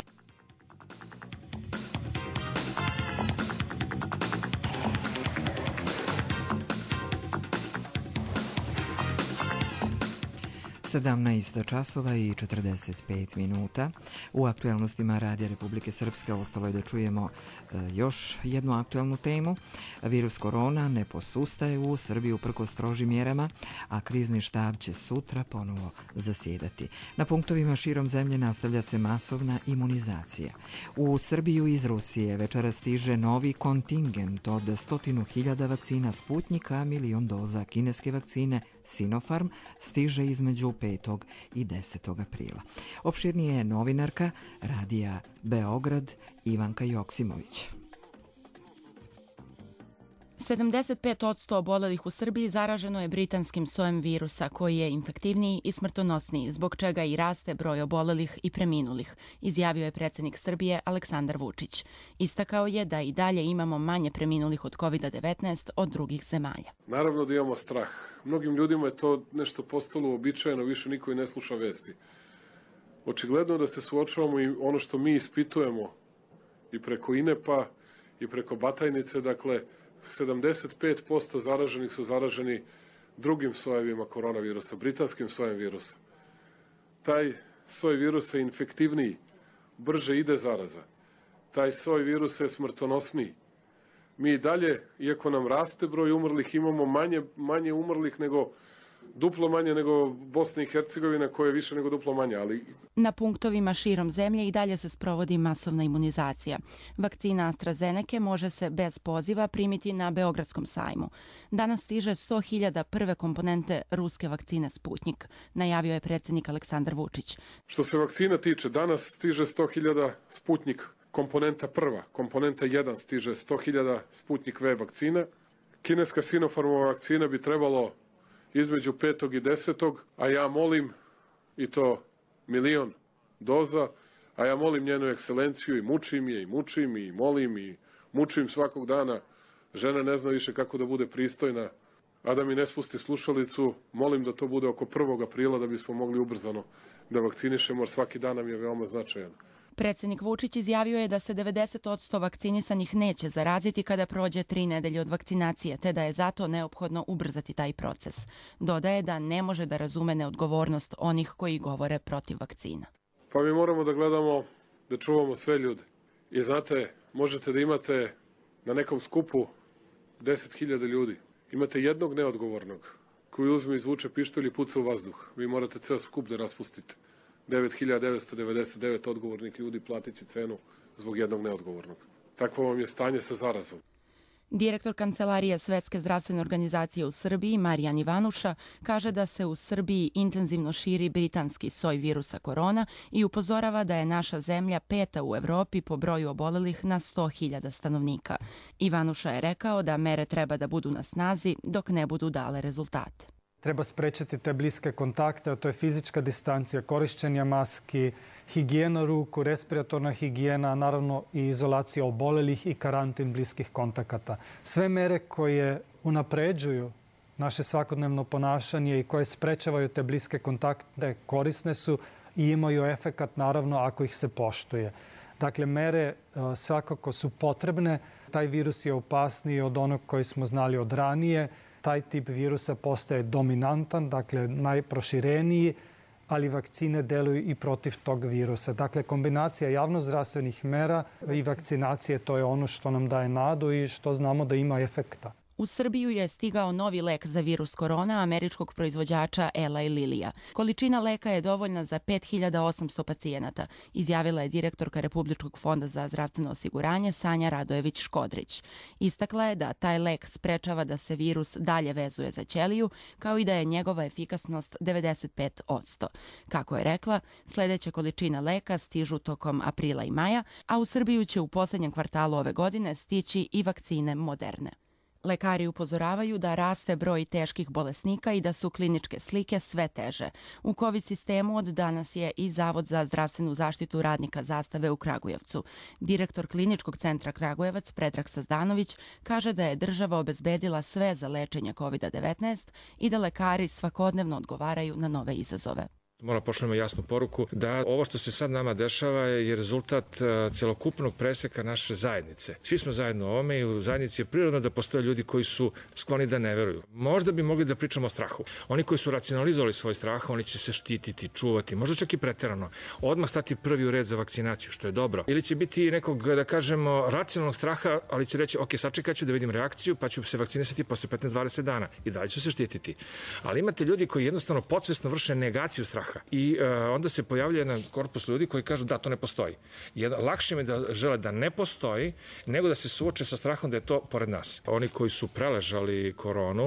časova i 45 minuta. U aktuelnostima Radija Republike Srpske ostalo je da čujemo još jednu aktuelnu temu. Virus korona ne posustaje u Srbiji uprkos strožim mjerama, a krizni štab će sutra ponovo zasjedati. Na punktovima širom zemlje nastavlja se masovna imunizacija. U Srbiju iz Rusije večera stiže novi kontingent od 100.000 vakcina Sputnjika, a 1.000.000 doza kineske vakcine Sinopharm stiže između 5. i 10. aprila. Opširnije je novinarka Radija Beograd Ivanka Joksimović. 75% obolelih u Srbiji zaraženo je britanskim sojem virusa, koji je infektivniji i smrtonosniji, zbog čega i raste broj obolelih i preminulih, izjavio je predsjednik Srbije Aleksandar Vučić. Istakao je da i dalje imamo manje preminulih od COVID-19 od drugih zemalja. Naravno da imamo strah. Mnogim ljudima je to nešto postalo uobičajeno, više niko i ne sluša vesti. Očigledno da se suočavamo i ono što mi ispitujemo i preko INEP-a i preko Batajnice, dakle, 75% zaraženih su zaraženi drugim sojevima koronavirusa, britanskim sojem virusa. Taj soj virusa je infektivniji, brže ide zaraza. Taj soj virusa je smrtonosniji. Mi i dalje, iako nam raste broj umrlih, imamo manje umrlih nego duplo manje nego Bosna i Hercegovina, koja je više nego duplo manje, ali... Na punktovima širom zemlje i dalje se sprovodi masovna imunizacija. Vakcina AstraZeneca može se bez poziva primiti na Beogradskom sajmu. Danas stiže 100.000 prve komponente ruske vakcine Sputnjik, najavio je predsjednik Aleksandar Vučić. Što se vakcina tiče, danas stiže 100.000 Sputnjik komponenta prva. Komponenta 1 stiže 100.000 Sputnjik V vakcina. Kineska Sinopharmova vakcina bi trebalo između 5. i 10. a ja molim, i to 1.000.000 doza, a ja molim njenu ekscelenciju i mučim je, i mučim, i molim, i mučim svakog dana, žena ne zna više kako da bude pristojna, a da mi ne spusti slušalicu, molim da to bude oko 1. aprila da bismo mogli ubrzano da vakcinišemo, jer svaki dan nam je veoma značajan. Predsednik Vučić izjavio je da se 90% vakcinisanih neće zaraziti kada prođe 3 nedelje od vakcinacije, te da je zato neophodno ubrzati taj proces. Dodaje da ne može da razume neodgovornost onih koji govore protiv vakcina. Pa mi moramo da gledamo da čuvamo sve ljude. I znate, možete da imate na nekom skupu 10.000 ljudi. Imate jednog neodgovornog koji uzme, izvuče pištolj i puca u vazduh. Vi morate ceo skup da raspustite. 9.999 odgovornih ljudi platit će cenu zbog jednog neodgovornog. Takvo vam je stanje sa zarazom. Direktor Kancelarije Svetske zdravstvene organizacije u Srbiji, Marijan Ivanuša, kaže da se u Srbiji intenzivno širi britanski soj virusa korona i upozorava da je naša zemlja 5. u Evropi po broju obolelih na 100.000 stanovnika. Ivanuša je rekao da mere treba da budu na snazi dok ne budu dale rezultate. Treba sprečiti te bliske kontakte, a to je fizička distancija, korišćenja maski, higijena ruku, respiratorna higijena, naravno i izolacija obolelih i karantin bliskih kontakata. Sve mere koje unapređuju naše svakodnevno ponašanje i koje sprečavaju te bliske kontakte korisne su i imaju efekat naravno ako ih se poštuje. Dakle, mere svakako su potrebne. Taj virus je opasniji od onog koji smo znali od ranije. Taj tip virusa postaje dominantan, dakle najprošireniji, ali vakcine deluju i protiv tog virusa. Dakle, kombinacija javnozdravstvenih mera i vakcinacije, to je ono što nam daje nadu i što znamo da ima efekta. U Srbiju je stigao novi lek za virus korona američkog proizvođača Eli Lillyja. Količina leka je dovoljna za 5.800 pacijenata, izjavila je direktorka Republičkog fonda za zdravstveno osiguranje Sanja Radojević-Škodrić. Istakla je da taj lek sprečava da se virus dalje vezuje za ćeliju, kao i da je njegova efikasnost 95%. Kako je rekla, sledeća količina leka stižu tokom aprila i maja, a u Srbiju će u poslednjem kvartalu ove godine stići i vakcine Moderne. Lekari upozoravaju da raste broj teških bolesnika i da su kliničke slike sve teže. U COVID sistemu od danas je i Zavod za zdravstvenu zaštitu radnika Zastave u Kragujevcu. Direktor Kliničkog centra Kragujevac Predrag Sazdanović kaže da je država obezbedila sve za lečenje COVID-19 i da lekari svakodnevno odgovaraju na nove izazove. Moramo pošaljemo jasnu poruku da ovo što se sad nama dešava je rezultat celokupnog preseka naše zajednice. Svi smo zajedno u ovome i u zajednici je prirodno da postoje ljudi koji su skloni da ne veruju. Možda bi mogli da pričamo o strahu. Oni koji su racionalizovali svoj strah, oni će se štititi, čuvati, možda čak i preterano. Odmah stati prvi u red za vakcinaciju, što je dobro. Ili će biti nekog, da kažemo, racionalnog straha, ali će reći, ok, sačekat ću da vidim reakciju, pa ću se vakcinisati posle 15-20 dana i dalje ću se štititi. Ali imate ljudi koji jednostavno podsvesno vrše negaciju straha. I onda se pojavlja jedan korpus ljudi koji kažu da to ne postoji. Lakše mi da žele da ne postoji nego da se suoče sa strahom da je to pored nas. Oni koji su preležali koronu,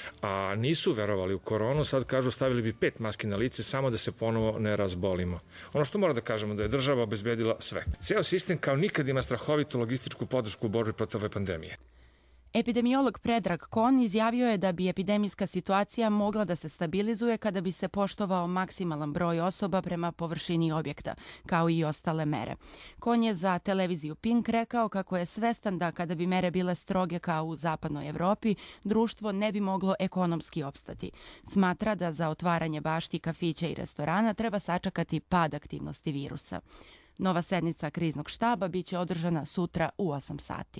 a nisu verovali u koronu, sad kažu stavili bi 5 maski na lice samo da se ponovo ne razbolimo. Ono što mora da kažemo da je država obezbedila sve. Ceo sistem kao nikad ima strahovitu logističku podršku u borbi protiv ove pandemije. Epidemiolog Predrag Kon izjavio je da bi epidemijska situacija mogla da se stabilizuje kada bi se poštovao maksimalan broj osoba prema površini objekta, kao i ostale mere. Kon je za televiziju Pink rekao kako je svestan da kada bi mere bile stroge kao u zapadnoj Evropi, društvo ne bi moglo ekonomski opstati. Smatra da za otvaranje bašti, kafića i restorana treba sačekati pad aktivnosti virusa. Nova sednica kriznog štaba biće održana sutra u 8 sati.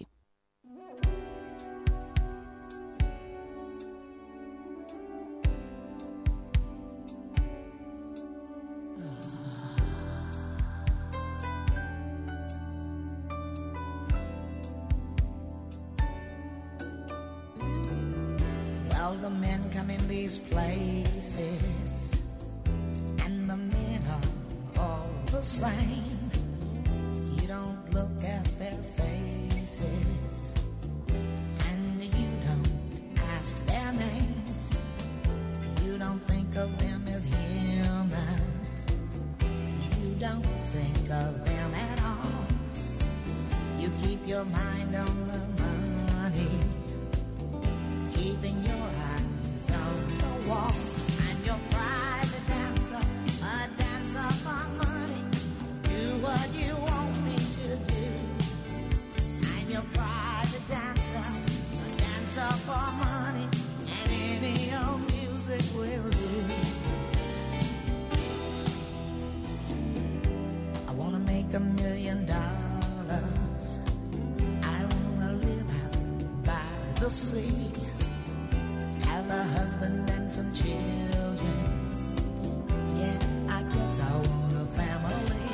Well, the men come in these places, and the men are all the same. You don't look at their faces, and you don't ask their names. You don't think of them as human. You don't think of them at all. You keep your mind on the money, keeping your eyes on the wall. I'm your private dancer, a dancer for money. Do what you want me to do. I'm your private million. I wanna live out by the sea, have a husband and some children. Yeah, I guess I want a family.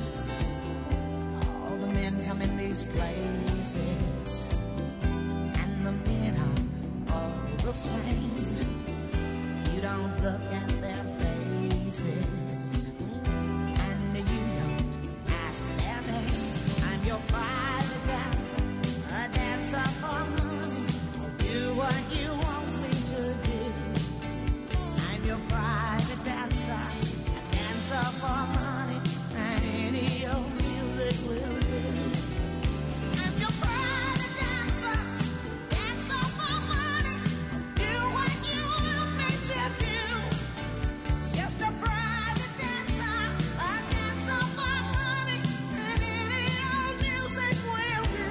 All the men come in these places, and the men are all the same. You don't look at their faces, and you don't ask their name. I'm your private dancer, a dancer for money. I'll do what you want me to do. I'm your private dancer, a dancer for money, and any old music will do. I'm your private dancer, dancer for money. Do what you want me to do. Just a private dancer, a dancer for money, and any old music will do.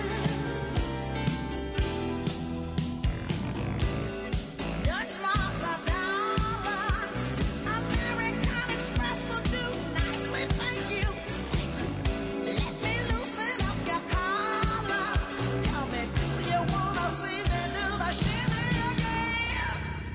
Dutch marks are dollars, American Express will do nicely, thank you. Let me loosen up your collar. Tell me, do you wanna see me do the shimmy again?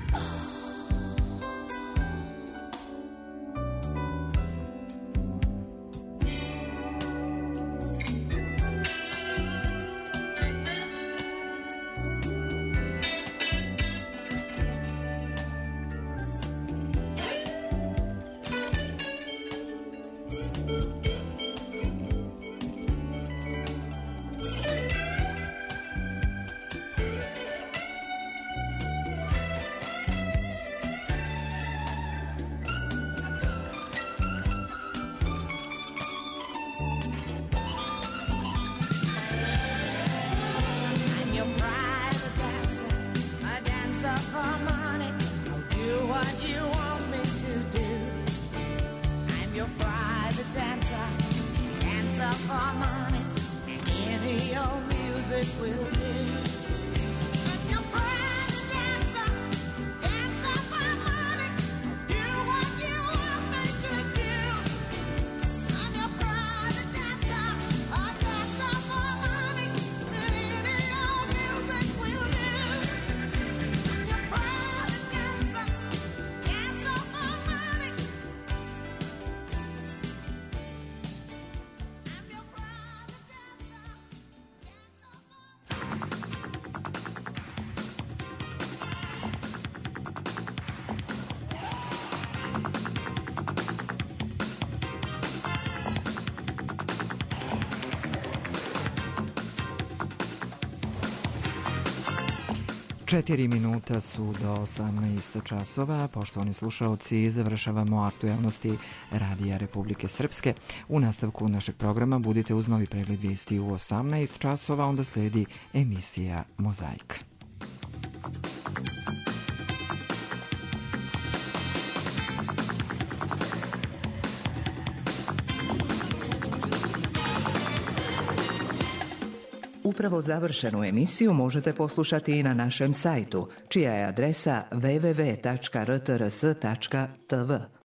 I'm your private dancer, a dancer for money. I'll do what you want me to do. I'm your private dancer, dancer for money, and any old music will do. I'm your private dancer, dancer for money. I'll do what you want me to do. I'm your private dancer, a dancer for money, and any old music will do. I'm your private dancer, dancer for money. I'm your private dancer, dancer for Četiri minuta su do 18 časova. Poštovani slušaoci, završavamo aktuelnosti Radija Republike Srpske. U nastavku našeg programa budite uz novi pregled vijesti u 18 časova, onda sledi emisija Mozaik. Upravo završenu emisiju možete poslušati i na našem sajtu, čija je adresa www.rtrs.tv.